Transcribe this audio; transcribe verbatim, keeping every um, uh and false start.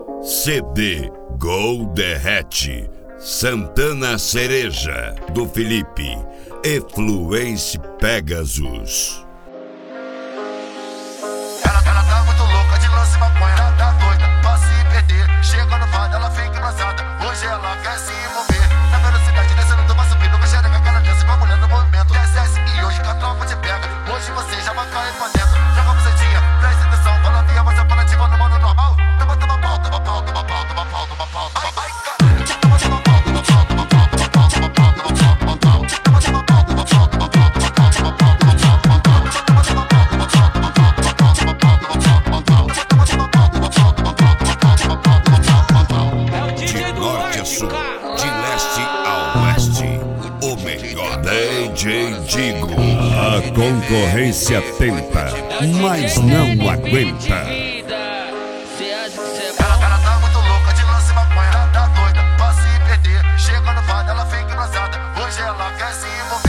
C D Gol Derrete, Santana Cereja, do Felipe, e Fluence Pegasus. Ela, ela tá muito louca de lance maconha, tá, tá doida pra se perder. Chega no vado, ela fica engraçada. Hoje ela quer se envolver na velocidade, descendo do maço subindo, vai xereca que ela desce, vai mulher no movimento. Desce e hoje que a tropa te pega. Hoje você já vai cair pra dentro. Joga você tinha, presta atenção, fala via, você fala ativa no modo normal. Toma, toma pau, toma pau, toma pau, toma pau, toma pau, toma pau. Toma, toma pau, toma pau, toma pau, toma pau, toma pau, toma pau, toma pau. Toma, toma pau, toma pau, toma pau, toma pau, toma pau, toma pau, toma pau. Toma, toma pau, toma pau, toma pau, toma pau, toma pau, toma pau, toma pau. Toma, toma pau, toma pau, toma pau, toma pau, toma pau, toma pau. De norte a sul, de leste ao oeste, o melhor D J Digo. A concorrência tenta, mas não aguenta. Ela, ela tá muito louca de lance maconha, tá, tá doida pra se perder. Chega no vado, ela fica engraçada. Hoje ela quer se envolver